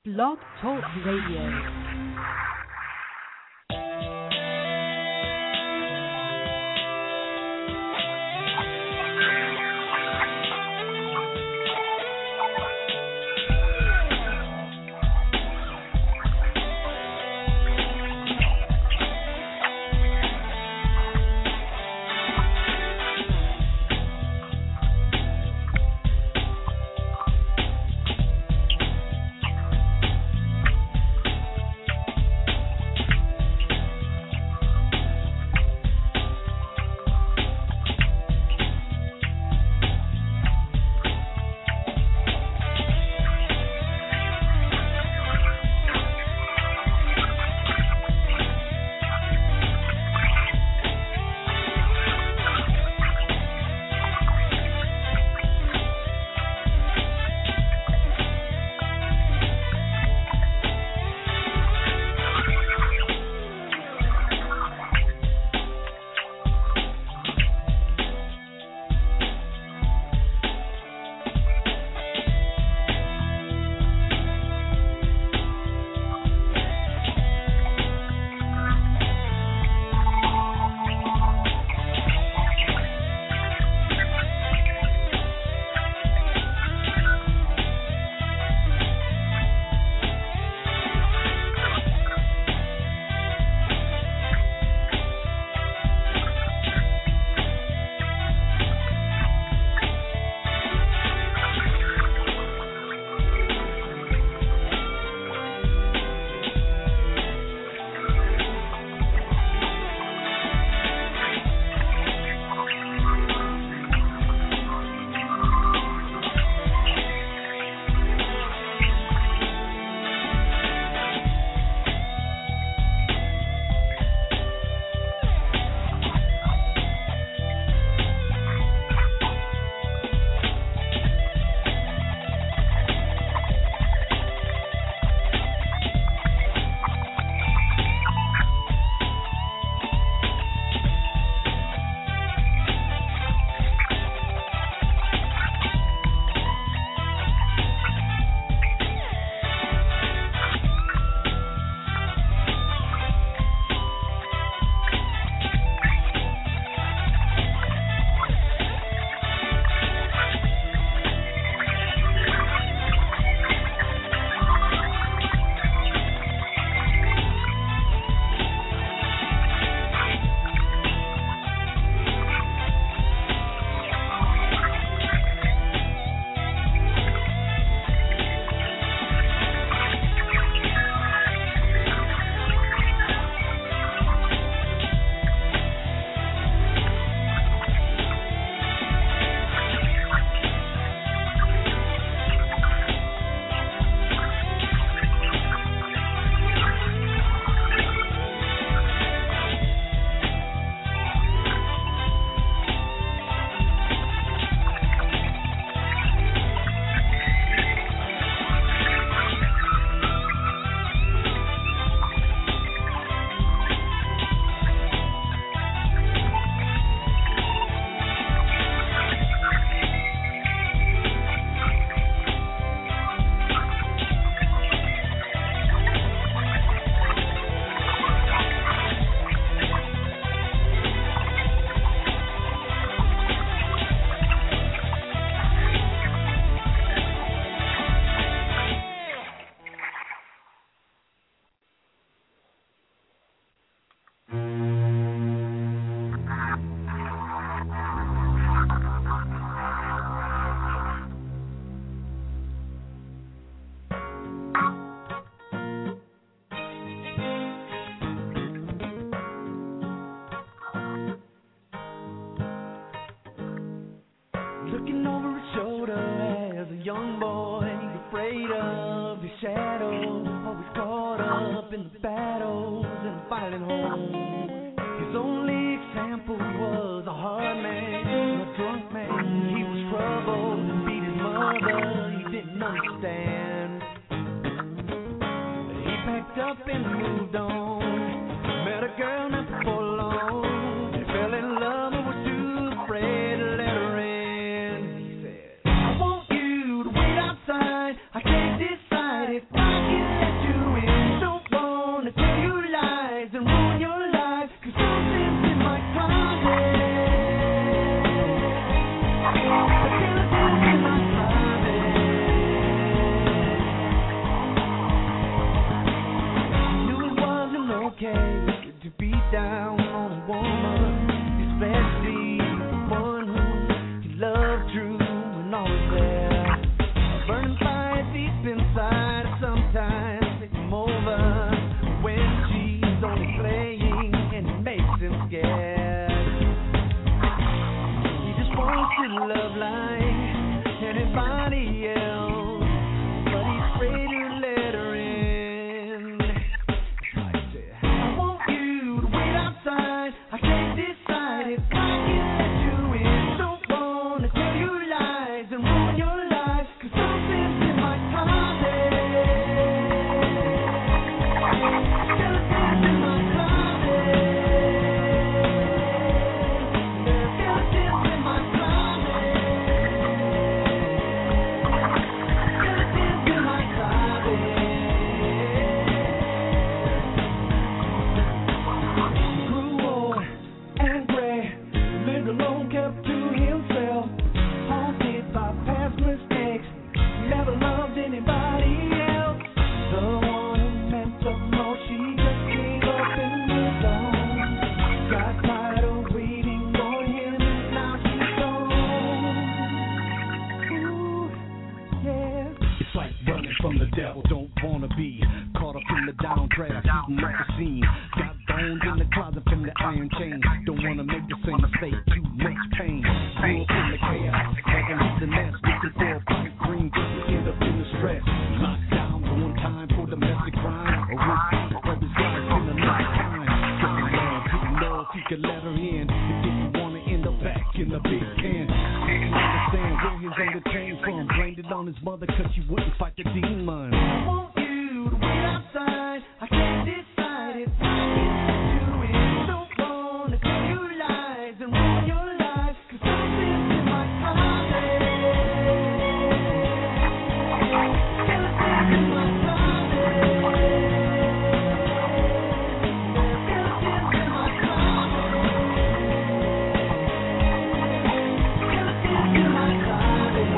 Blog Talk Radio. I can't decide if I can don't wanna be caught up in the downdraft, shooting up the scene. Got bones in the closet from the iron chain. Don't wanna make the same mistake, too much pain. Grew up in the chaos, begging with the nest, looking for a bright green, end up in the stress. Locked down, one time for domestic crime. A risk, brothers guys in the night time. Didn't know if you could let her in. If you wanna end up back in the big pen. Didn't understand where his anger came from. Blamed it on his mother cause she wouldn't fight the demon. I want you to wait outside. I can't decide if I can do it. Don't wanna close your lies and ruin your life. Cause something's in my closet. Skeletons in my closet. Skeletons in my closet. Skeletons in my closet.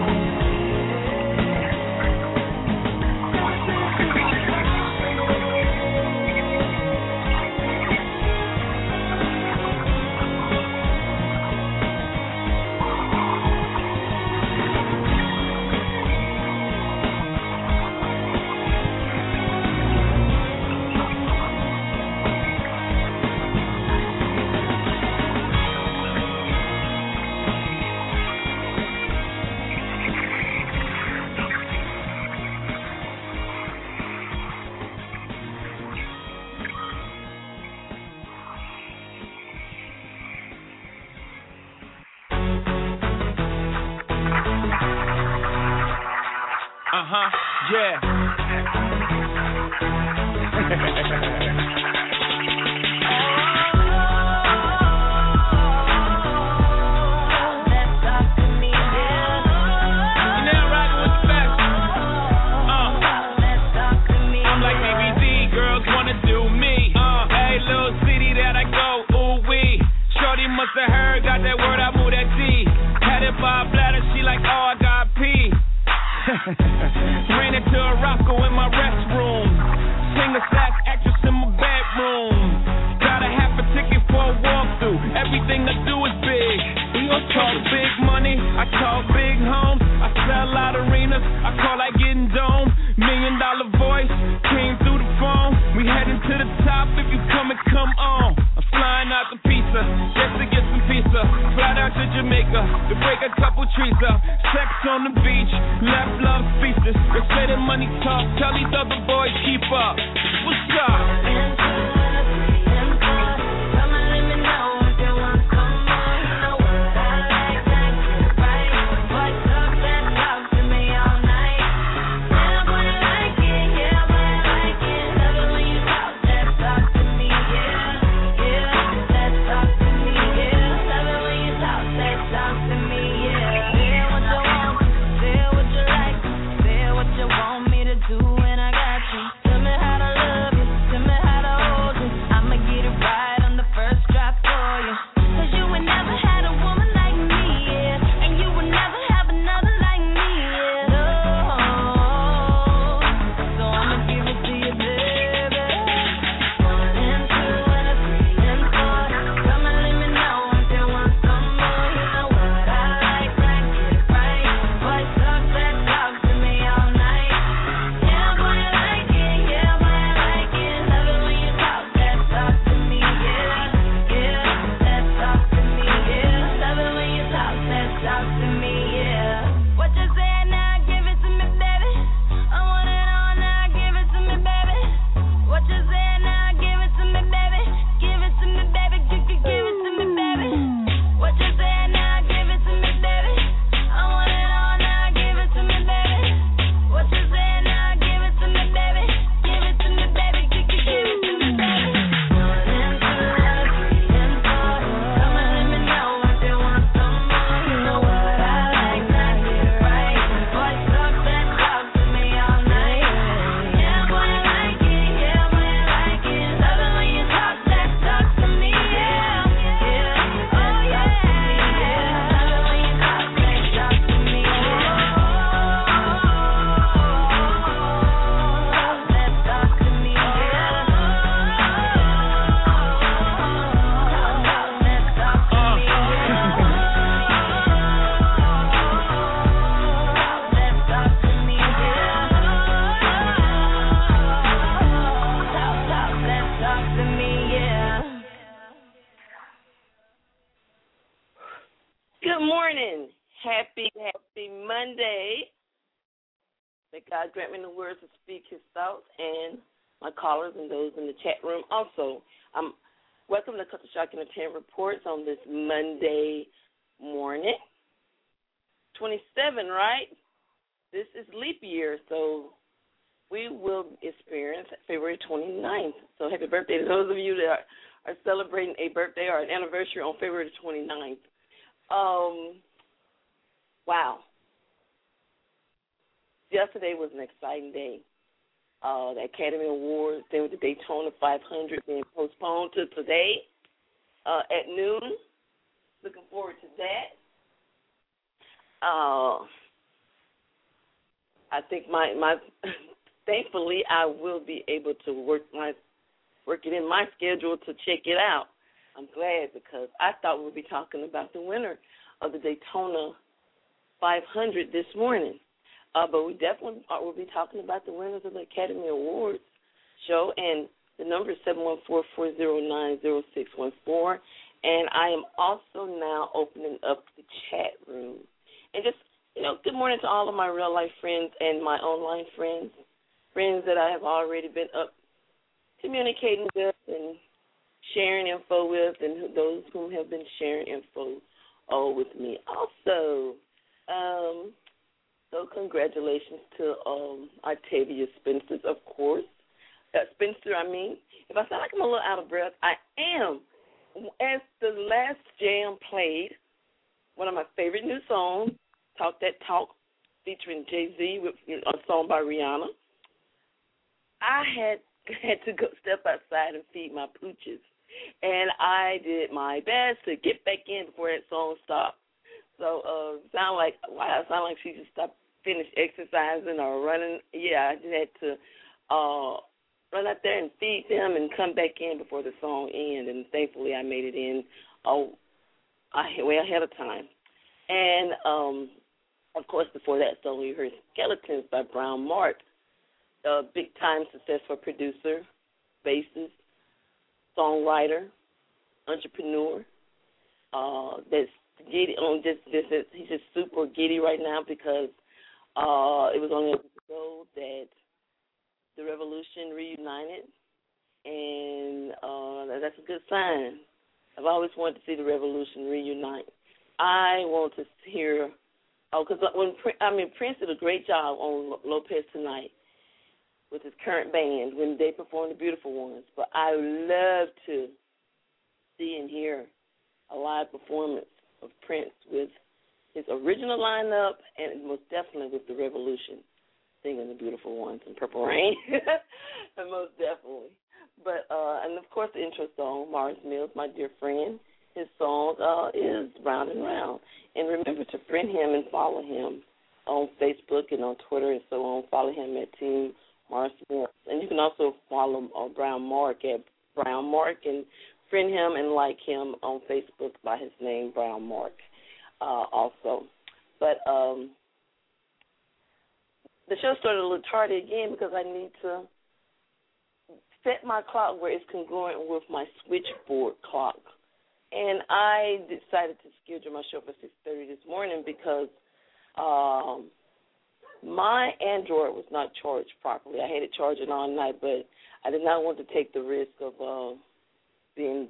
Yeah. Must have heard, got that word, I move that D. Had it by a bladder, she like, oh, I got pee. Ran into a Roscoe in my restroom. Singer slash actress in my bedroom. Got a half a ticket for a walkthrough. Everything I do is big. We gon' talk big money, I talk big homes. I sell out arenas, I call like getting dome. $1 million voice, came through the phone. We heading to the top, if you come and come on. Flying out the pizza, just to get some pizza. Fly out to Jamaica, to break a couple trees up. Sex on the beach, left love speechless. They say that money talk, tell these other boys keep up. What's up? Do and I got you. Tell me how to morning. Happy Monday. May God grant me the words to speak his thoughts, and my callers and those in the chat room also. Welcome to Culture Shock Entertainment Reports on this Monday morning. 27, right? This is leap year, so we will experience February 29th. So happy birthday to those of you that are celebrating a birthday or an anniversary on February 29th. Wow. Yesterday was an exciting day. The Academy Awards, then with the Daytona 500 being postponed to today at noon. Looking forward to that. I think my thankfully I will be able to work it in my schedule to check it out. I'm glad because I thought we'd be talking about the winner of the Daytona 500 this morning. But we definitely will be talking about the winners of the Academy Awards show, and the number is 714-409-0614. And I am also now opening up the chat room. And just, good morning to all of my real-life friends and my online friends that I have already been up communicating with and sharing info with, and those who have been sharing info with me also. So congratulations to Octavia Spencer, of course. Spencer, if I sound like I'm a little out of breath, I am. As the last jam played, one of my favorite new songs, Talk That Talk, featuring Jay-Z with a song by Rihanna, I had to go step outside and feed my pooches. And I did my best to get back in before that song stopped. So sound like she just finished exercising or running. Yeah, I just had to run out there and feed them and come back in before the song ended. And thankfully I made it in way ahead of time. And, of course, before that song we heard Skeletons by Brown Mark, a big-time successful producer, bassist, songwriter, entrepreneur. That's giddy on he's just super giddy right now because it was only a week ago that the Revolution reunited, and that's a good sign. I've always wanted to see the Revolution reunite. I want to hear, because Prince did a great job on Lopez Tonight with his current band when they performed The Beautiful Ones, but I would love to see and hear a live performance of Prince with his original lineup and most definitely with the Revolution singing The Beautiful Ones in Purple Rain. Most definitely. But, and of course the intro song, Mars Mills, my dear friend, his song is Round and Round. And remember to friend him and follow him on Facebook and on Twitter and so on. Follow him at Team Mars Mills. And you can also follow Brown Mark at Brown Mark and friend him and like him on Facebook by his name, Brown Mark, also. But the show started a little tardy again because I need to set my clock where it's congruent with my switchboard clock. And I decided to schedule my show for 6:30 this morning because my Android was not charged properly. I had it charging all night, but I did not want to take the risk of being,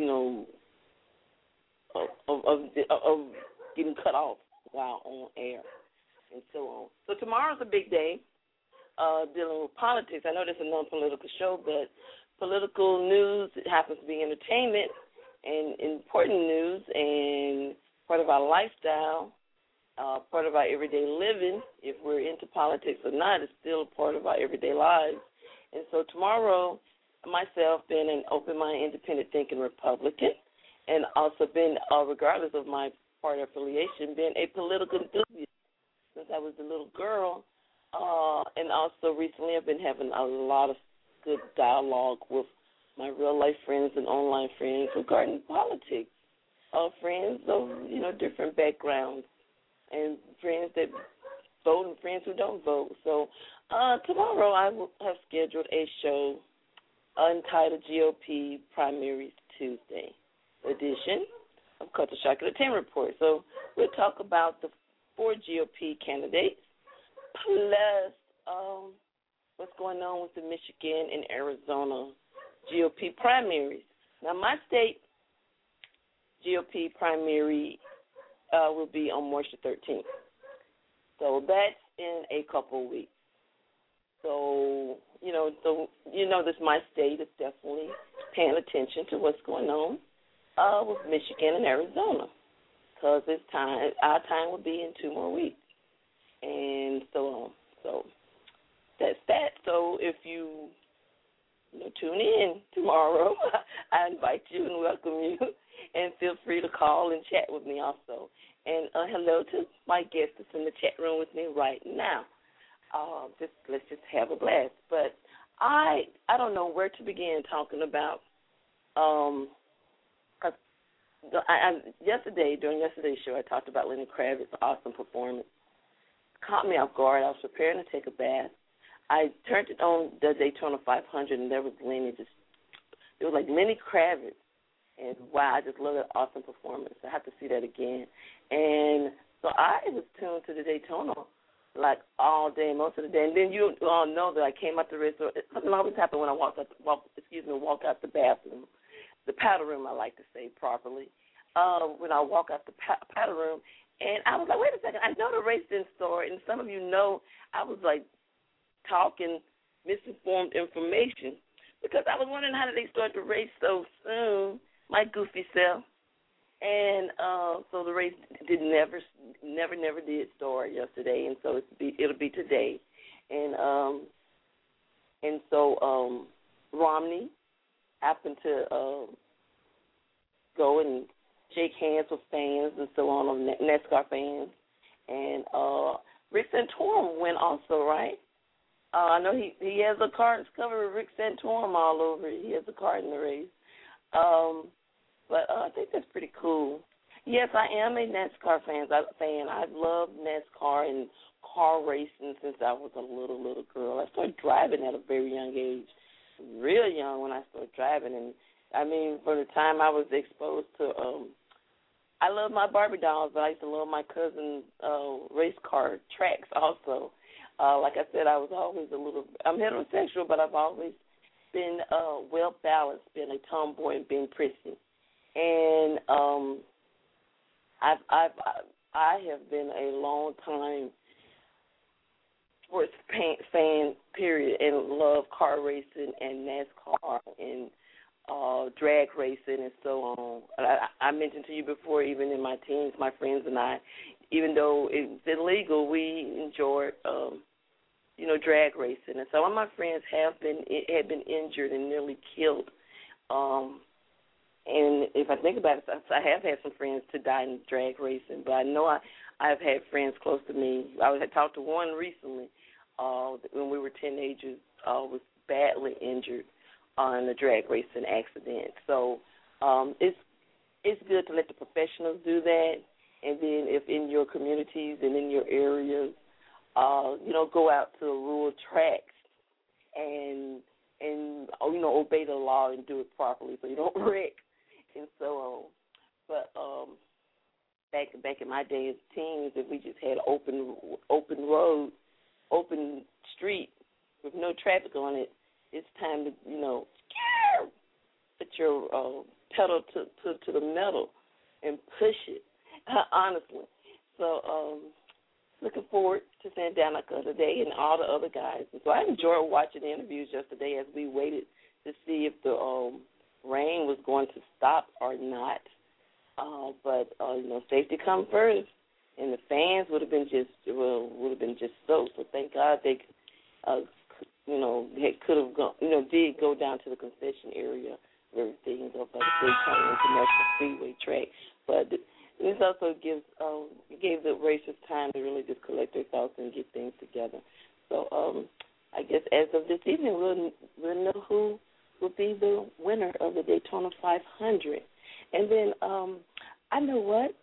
of getting cut off while on air and so on. So tomorrow's a big day dealing with politics. I know this is a non-political show, but political news, it happens to be entertainment and important news and part of our lifestyle, part of our everyday living. If we're into politics or not, it's still part of our everyday lives. And so tomorrow, myself being an open-minded, independent thinking Republican, and also been, regardless of my party affiliation, been a political enthusiast since I was a little girl. And also recently I've been having a lot of good dialogue with my real-life friends and online friends regarding politics, friends of, different backgrounds, and friends that vote and friends who don't vote. So tomorrow I will have scheduled a show entitled GOP Primaries Tuesday edition. of Culture Shock at the 10 Report. So we'll talk about the 4 GOP candidates, plus what's going on with the Michigan and Arizona GOP primaries. Now, my state GOP primary will be on March the 13th. So that's in a couple of weeks. So, this my state is definitely paying attention to what's going on with Michigan and Arizona, because our time will be in 2 more weeks, and so on. So that's that. So if you tune in tomorrow, I invite you and welcome you, and feel free to call and chat with me also. And hello to my guest that's in the chat room with me right now. Let's just have a blast. But I don't know where to begin talking about. During yesterday's show, I talked about Lenny Kravitz's awesome performance. Caught me off guard. I was preparing to take a bath. I turned it on the Daytona 500, and there was Lenny. It was like Lenny Kravitz. And wow, I just love that awesome performance. I have to see that again. And so I was tuned to the Daytona like all day, most of the day. And then you all know that I came out the resort. Something always happens when I walk out the bathroom, the powder room, I like to say properly. When I walk out the powder room, and I was like, wait a second, I know the race didn't start, and some of you know I was like talking misinformed information because I was wondering how did they start the race so soon, my goofy self. And so the race never did start yesterday, and so it'll be today. And so Romney happened to go and shake hands with fans and so on, NASCAR fans. And Rick Santorum went also, right? I know he has a card that's covered with Rick Santorum all over it. He has a card in the race. But I think that's pretty cool. Yes, I am a NASCAR fan. I've loved NASCAR and car racing since I was a little girl. I started driving at a very young age, real young when I started driving. And, I mean, from the time I was exposed to I love my Barbie dolls, but I used to love my cousin's race car tracks also. Like I said, I was always I'm heterosexual, but I've always been well-balanced, been a tomboy and been prissy. And I have been a long time sports fan, period, and love car racing and NASCAR and drag racing and so on. I mentioned to you before, even in my teens, my friends and I, even though it's illegal, we enjoyed drag racing. And some of my friends had been injured and nearly killed. And if I think about it, I have had some friends to die in drag racing, but I know I've had friends close to me. I had talked to one recently when we were teenagers, was badly injured in a drag racing accident. So it's good to let the professionals do that, and then if in your communities and in your areas, go out to rural tracks and obey the law and do it properly so you don't wreck and so on. But back in my day as teens, if we just had open road, open street with no traffic on it, it's time to put your pedal to the metal and push it, honestly. So looking forward to Santa Danica today and all the other guys. And so I enjoyed watching the interviews yesterday as we waited to see if the rain was going to stop or not. But safety come first, and the fans would have been just soaked. So thank God they could have gone, did go down to the concession area where everything is up by the Daytona International Speedway track. But this also gave the racers time to really just collect their thoughts and get things together. So I guess as of this evening, we'll know who will be the winner of the Daytona 500. And then I know what?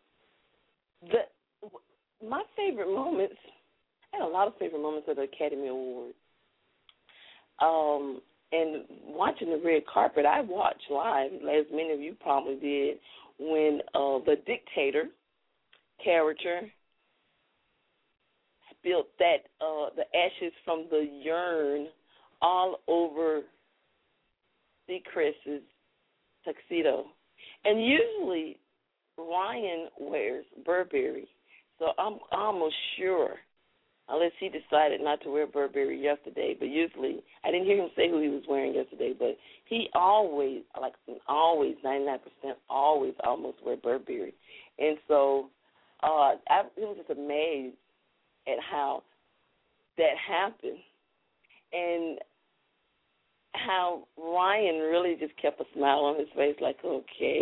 My favorite moments, I had a lot of favorite moments of the Academy Awards. and watching the red carpet, I watched live, as many of you probably did, when the dictator character spilled the ashes from the urn all over Seacrest's tuxedo. And usually Ryan wears Burberry, so I'm almost sure, unless he decided not to wear Burberry yesterday, but usually, I didn't hear him say who he was wearing yesterday, but he always, 99%, always almost wear Burberry. And so I was just amazed at how that happened and how Ryan really just kept a smile on his face like, okay,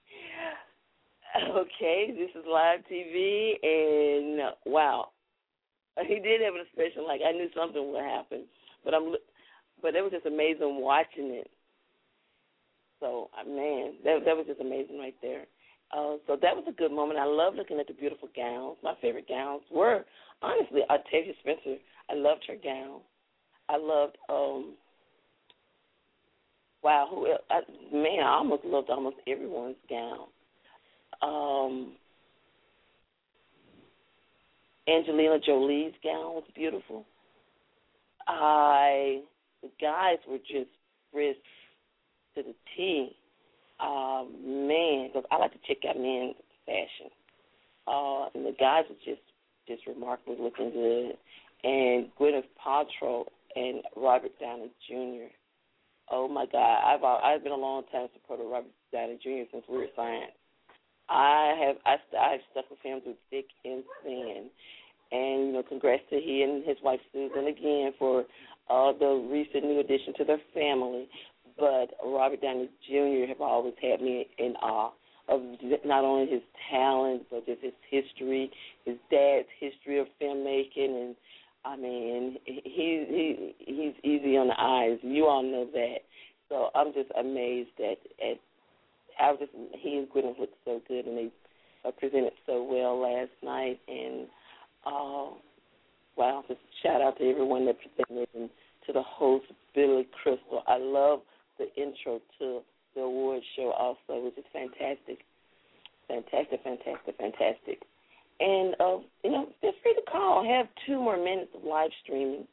this is live TV, and wow. He did have an expression like, I knew something would happen, but it was just amazing watching it. So, man, that was just amazing right there. So that was a good moment. I love looking at the beautiful gowns. My favorite gowns were, honestly, Octavia Spencer. I loved her gown. I loved, who else? I almost loved almost everyone's gown. Angelina Jolie's gown was beautiful. The guys were just brisk to the T. Man, because I like to check out men's fashion. And the guys were just remarkably looking good. And Gwyneth Paltrow and Robert Downey Jr. Oh my God, I've been a long time supporter of Robert Downey Jr. since we were signed. I've stuck with him through thick and thin. And, congrats to he and his wife Susan again for the recent new addition to their family. But Robert Downey Jr. have always had me in awe of not only his talent, but just his history, his dad's history of filmmaking. And, I mean, he's easy on the eyes. You all know that. So I'm just amazed he and Gwyneth looked so good, and they presented so well last night. And, wow, just shout out to everyone that presented and to the host, Billy Crystal. I love the intro to the award show also, which is fantastic. Fantastic. And, feel free to call. I have 2 more minutes of live streaming.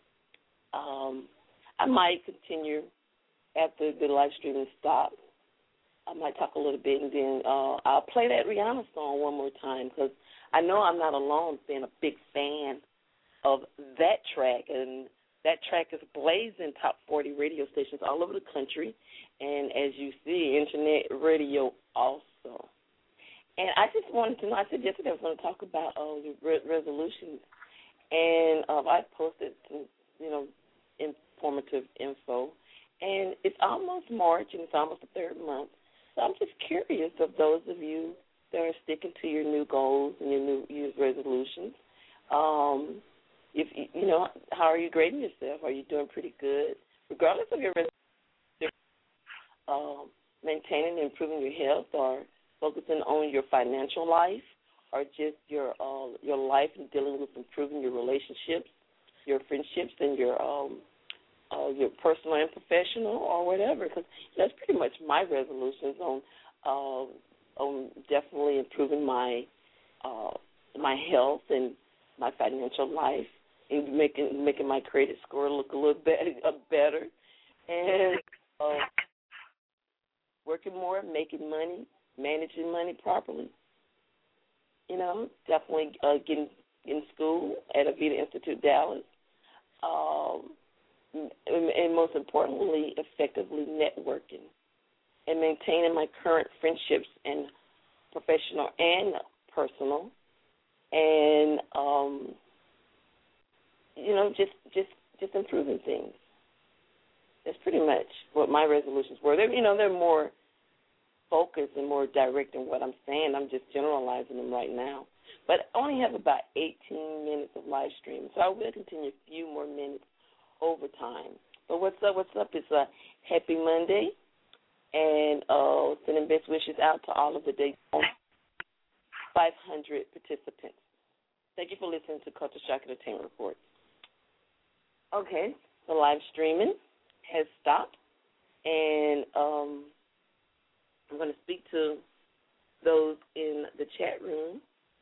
I might continue after the live streaming stops. I might talk a little bit, and then I'll play that Rihanna song one more time, because I know I'm not alone being a big fan of that track, and that track is blazing top 40 radio stations all over the country, and as you see, internet radio also. And I just wanted to know, I said yesterday I was going to talk about the resolutions, and I posted some, informative info, and it's almost March, and it's almost the 3rd month, so I'm just curious of those of you that are sticking to your new goals and your New Year's resolutions. How are you grading yourself? Are you doing pretty good? Regardless of your resolution, maintaining and improving your health, or focusing on your financial life, or just your life and dealing with improving your relationships, your friendships, and your personal and professional, or whatever. Because that's pretty much my resolutions on definitely improving my health and my financial life, and making my credit score look a little better, and working more, making money, managing money properly. Definitely getting in school at Avita Institute Dallas, and most importantly, effectively networking and maintaining my current friendships and professional and personal, and just improving things. That's pretty much what my resolutions were. They're more focused and more direct in what I'm saying. I'm just generalizing them right now. But I only have about 18 minutes of live stream, so I will continue a few more minutes over time. But what's up? It's a happy Monday, and sending best wishes out to all of the Daytona 500 participants. Thank you for listening to Culture Shock Entertainment Report. Okay, the live streaming has stopped, and I'm going to speak to those in the chat room.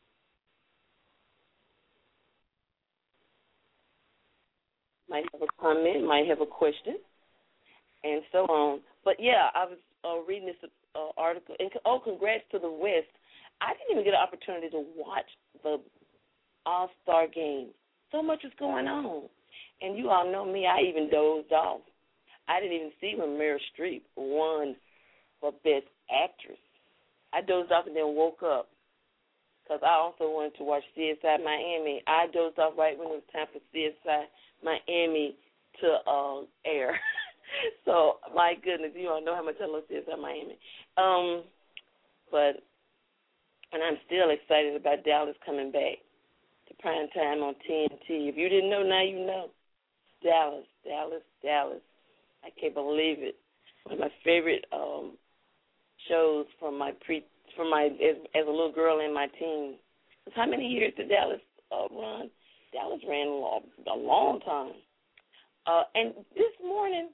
Might have a comment, might have a question, and so on. But, yeah, I was reading this article. And, congrats to the West. I didn't even get an opportunity to watch the All-Star game. So much was going on. And you all know me, I even dozed off. I didn't even see when Meryl Streep won for Best Actress. I dozed off and then woke up because I also wanted to watch CSI Miami. I dozed off right when it was time for CSI Miami to air. So, my goodness, you all know how much I love CSI Miami. And I'm still excited about Dallas coming back to prime time on TNT. If you didn't know, now you know. Dallas. I can't believe it. One of my favorite shows from my as a little girl in my teens. How many years did Dallas run? Dallas ran a long time. And this morning,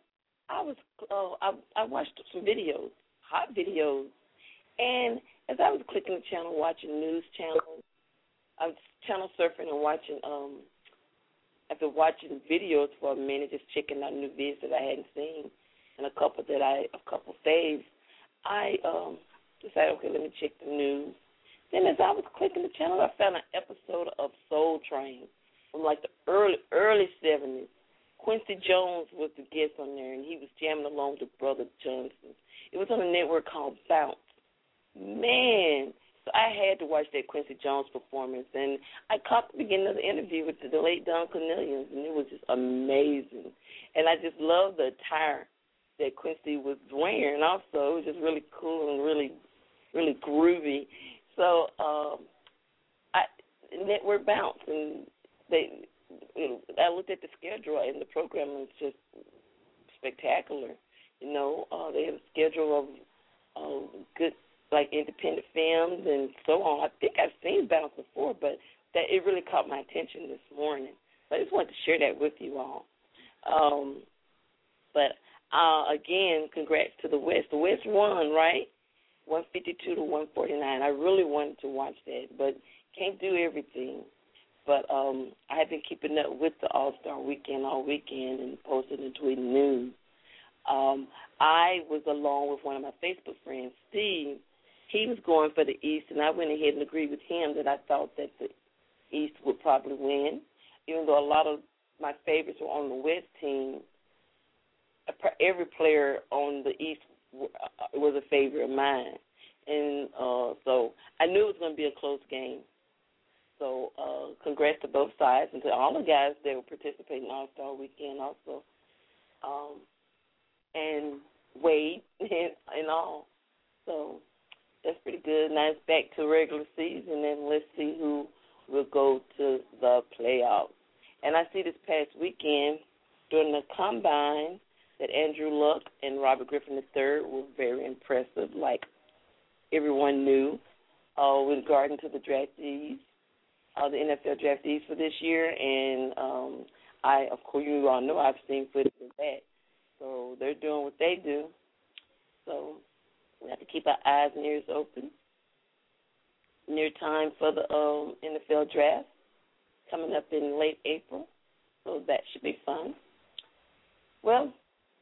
I watched some videos, hot videos, and as I was clicking the channel, watching news channels, I was channel surfing and watching. After watching videos for a minute, just checking out new videos that I hadn't seen, and a couple faves, I decided, okay, let me check the news. Then as I was clicking the channel, I found an episode of Soul Train from like the early 70s. Quincy Jones was the guest on there, and he was jamming along with Brother Johnson. It was on a network called Bounce. Man, so I had to watch that Quincy Jones performance, and I caught the beginning of the interview with the late Don Cornelius, and it was just amazing. And I just loved the attire that Quincy was wearing also. It was just really cool and really, really groovy. So network Bounce, and I looked at the schedule, and the program was just spectacular. You know, they have a schedule of good, like, independent films and so on. I think I've seen Bounce before, but that it really caught my attention this morning. So I just wanted to share that with you all. Again, congrats to the West. The West won, right? 152 to 149. I really wanted to watch that, but can't do everything. But I have been keeping up with the All-Star Weekend all weekend and posting and tweeting news. I was along with one of my Facebook friends, Steve. He was going for the East, and I went ahead and agreed with him that I thought that the East would probably win, even though a lot of my favorites were on the West team. Every player on the East was a favorite of mine. And so I knew it was going to be a close game. So congrats to both sides and to all the guys that were participating in All-Star Weekend also. And Wade and all. So that's pretty good. Now it's back to regular season, and let's see who will go to the playoffs. And I see this past weekend during the combine that Andrew Luck and Robert Griffin III were very impressive, like everyone knew, with regard to the draftees, the NFL draftees for this year. And of course, you all know I've seen footage of that. So they're doing what they do. So we have to keep our eyes and ears open. Near time for the NFL draft coming up in late April. So that should be fun. Well,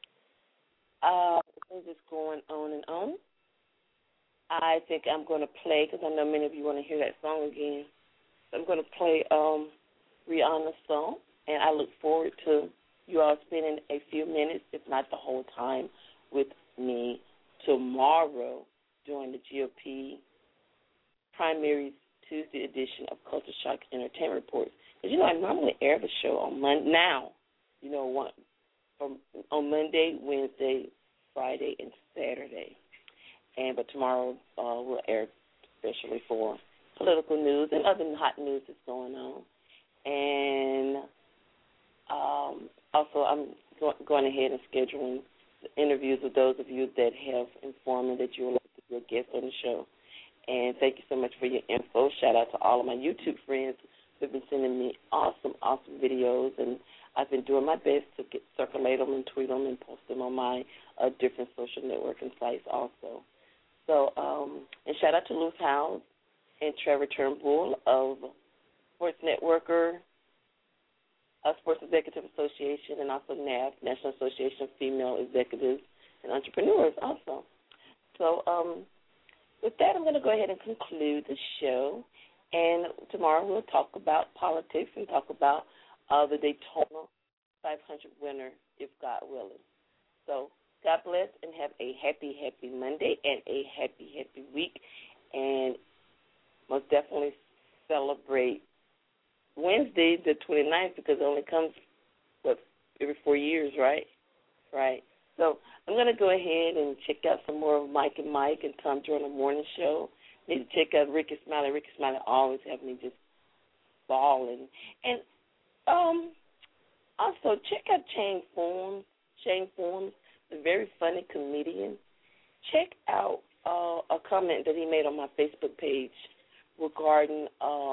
things just going on and on. I think I'm going to play, because I know many of you want to hear that song again. So I'm going to play Rihanna's song, and I look forward to you all spending a few minutes, if not the whole time, with me tomorrow during the GOP Primaries Tuesday edition of Culture Shock Entertainment Reports. Because, I normally air the show on Monday. Now, on Monday, Wednesday, Friday, and Saturday. But tomorrow we'll air especially for political news and other hot news that's going on. And also I'm going ahead and scheduling interviews with those of you that have informed me that you would like to be a guest on the show. And thank you so much for your info. Shout out to all of my YouTube friends who have been sending me awesome videos. And I've been doing my best to circulate them and tweet them and post them on my different social networking sites also. So, and shout out to Luce Howes and Trevor Turnbull of Sports Networker, Sports Executive Association, and also NAF, National Association of Female Executives and Entrepreneurs also. So with that, I'm going to go ahead and conclude the show. And tomorrow we'll talk about politics and talk about the Daytona 500 winner, if God willing. So God bless and have a happy, happy Monday and a happy, happy week. And most definitely celebrate Wednesday, the 29th, because it only comes, every 4 years, right? Right. So I'm going to go ahead and check out some more of Mike and Mike and Tom Jordan Morning Show. Need to check out Ricky Smiley. Ricky Smiley always have me just balling. And also check out Shane Forms. Shane Forms, the very funny comedian. Check out a comment that he made on my Facebook page regarding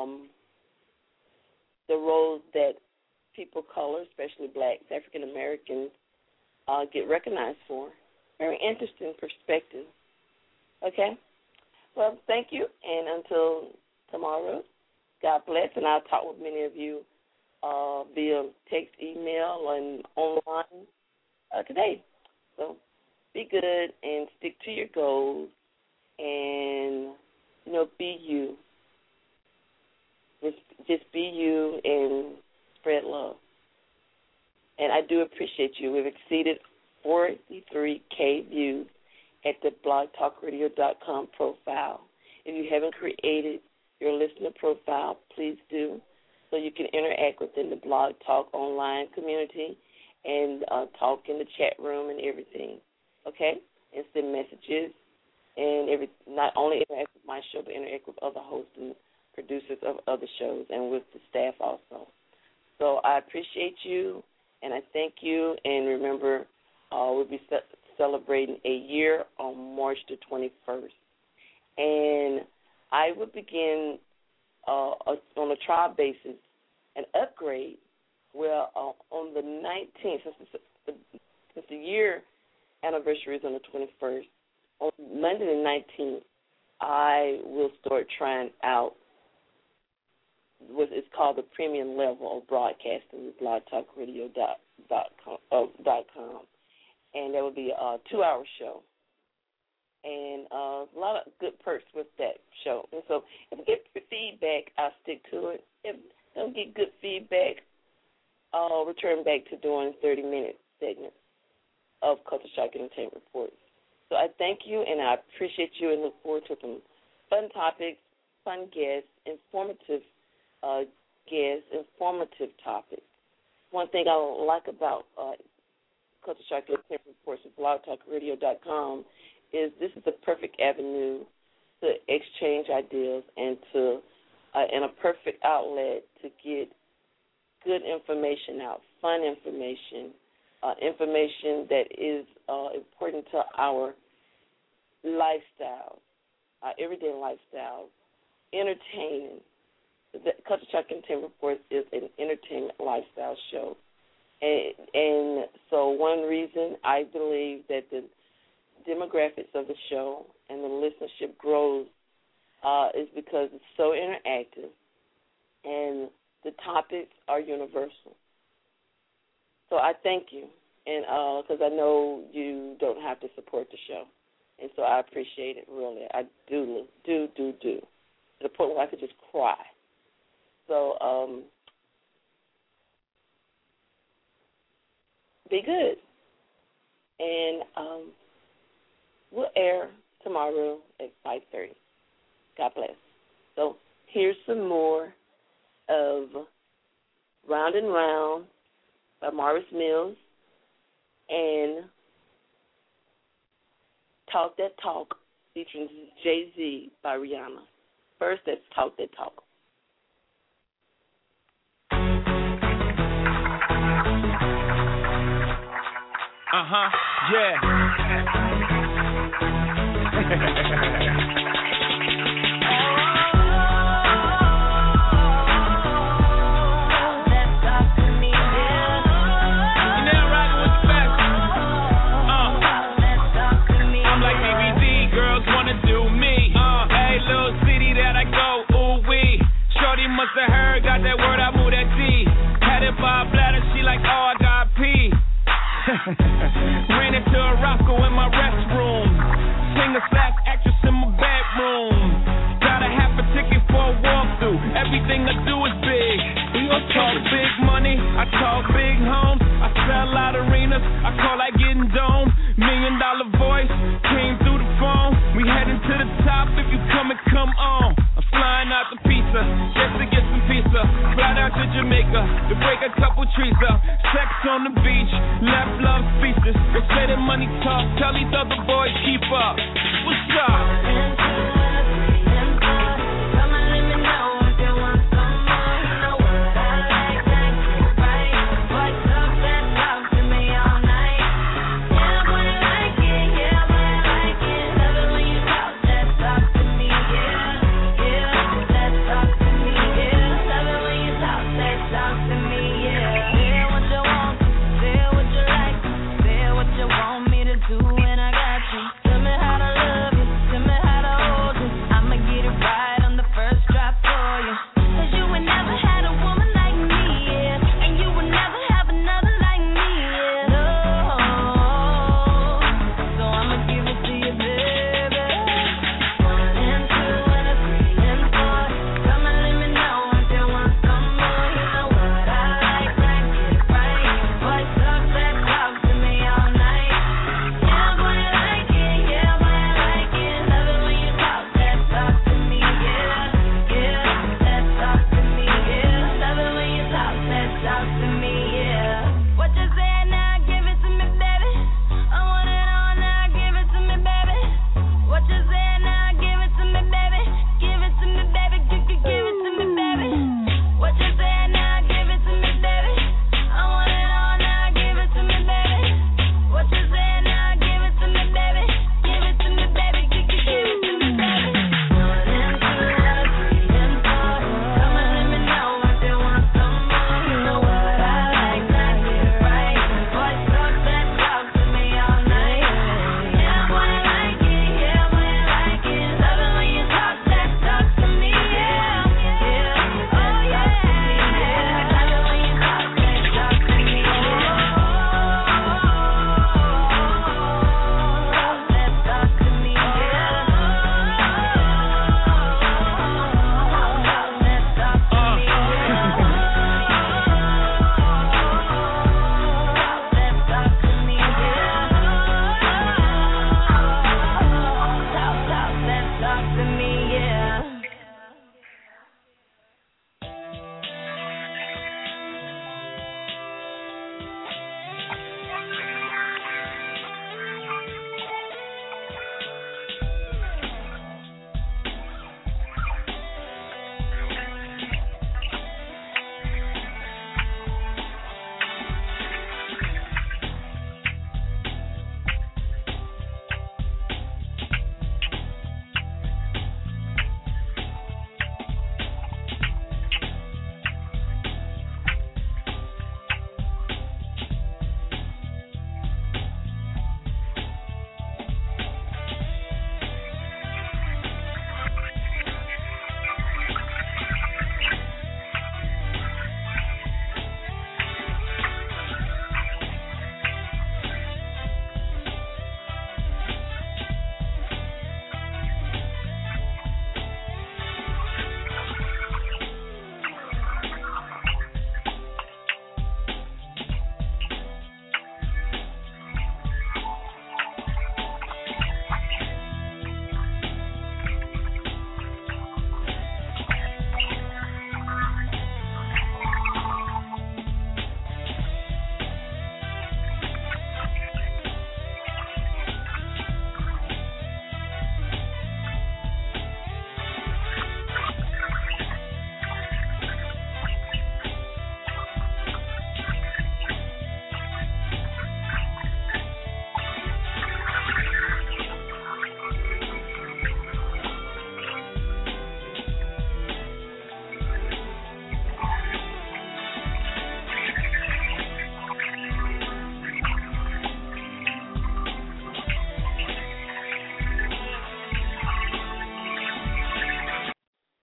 the roles that people of color, especially blacks, African Americans, get recognized for. Very interesting perspective. Okay? Well, thank you, and until tomorrow, God bless, and I'll talk with many of you via text, email, and online today. So be good and stick to your goals and, be you. Just be you and spread love. And I do appreciate you. We've exceeded 43K views at the blogtalkradio.com profile. If you haven't created your listener profile, please do, so you can interact within the Blog Talk online community and talk in the chat room and everything, okay? And send messages and not only interact with my show, but interact with other hosts and producers of other shows and with the staff also. So I appreciate you, and I thank you, and remember, we'll be celebrating a year on March the 21st. And I will begin on a trial basis an upgrade where on the 19th, since the year anniversary is on the 21st, on Monday the 19th, I will start trying out what is called the premium level of broadcasting with blogtalkradio.com. And that will be a 2-hour show. And a lot of good perks with that show. And so if I get feedback, I'll stick to it. If I don't get good feedback, I'll return back to doing 30-minute segments of Culture Shock Entertainment Reports. So I thank you, and I appreciate you, and look forward to some fun topics, fun guests, informative topics. One thing I like about Culture Shock Entertainment Reports with blogtalkradio.com is this is the perfect avenue to exchange ideas and a perfect outlet to get good information out, fun information, information that is important to our lifestyles, our everyday lifestyles, entertaining. The Culture Shock Entertainment Reports is an entertainment lifestyle show. And so one reason I believe that the demographics of the show and the listenership grows is because it's so interactive and the topics are universal. So I thank you, and because I know you don't have to support the show, and so I appreciate it, really. I do, to the point where I could just cry. So be good, and we'll air tomorrow at 5:30. God bless. So here's some more of Round and Round by Morris Mills and Talk That Talk featuring Jay-Z by Rihanna. First, that's Talk That Talk. Yeah. Ran into a Roscoe in my restroom. Singer/actress in my bedroom. Got a half a ticket for a walkthrough. Everything I do is big. I talk big money, I talk big homes. I sell out arenas, I call that getting dome. $1 million voice came through the phone. We heading to the top, if you come and come on. I'm flying out the pizza, just to get some pizza. Fly down to Jamaica, to break a couple trees up. Sex on the beach, left love speeches. They say that money talk, tell these other boys keep up. What's up?